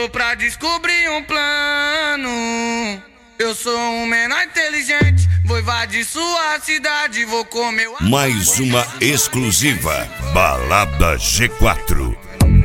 Tô pra descobrir um plano. Eu sou um menor inteligente, vou invadir sua cidade, vou comer o... Mais uma exclusiva, Balada G4.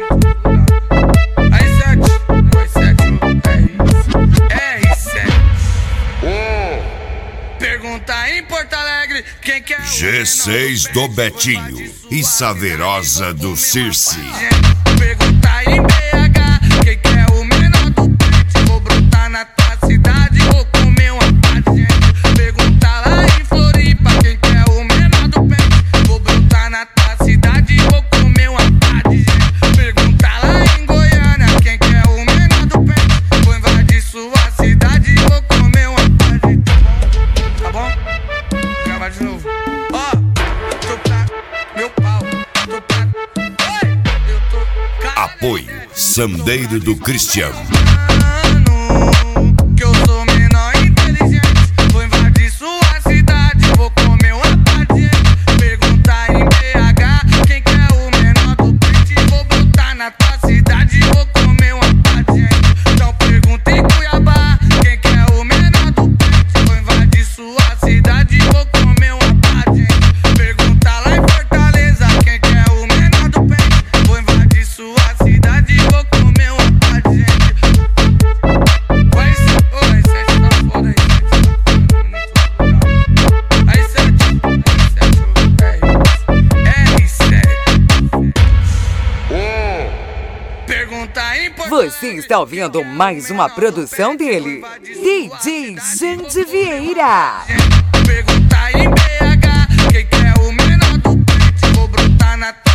Pergunta em Porto Alegre quem quer G6 do Betinho e Saverosa do Circe. Pergunta em BH quem quer o menor do pente. Vou brotar na tua cidade, vou comer uma parte. Pergunta lá em Floripa quem quer o menor do pente. Vou brotar na tua cidade, vou comer uma parte. Pergunta lá em Goiânia quem quer o menor do pente. Vou invadir sua cidade, vou comer uma parte. Tá bom? Vou gravar de novo. Ó, tô pra meu pau, tô pra... Oi! Eu tô... Apoio Sandeiro do Cristiano. Que eu sou menor inteligente, vou invadir sua cidade, vou comer uma parte. Perguntar em BH quem quer o menor do pente. Vou botar na tua cidade, vou comer uma parte. Então pergunta em Cuiabá quem quer o menor do pente. Vou invadir sua cidade, vou comer uma parte. Pergunta lá em Fortaleza quem quer o menor do pente. Vou invadir sua cidade, vou comer uma parte. Vai ser, oi, sete tá foda aí, sete. Aí, sete. Pergunta em Porto Você está ouvindo mais uma produção dele, DJ Xande Vieira. Pergunta em BH quem quer o menor do pente. Vou brotar na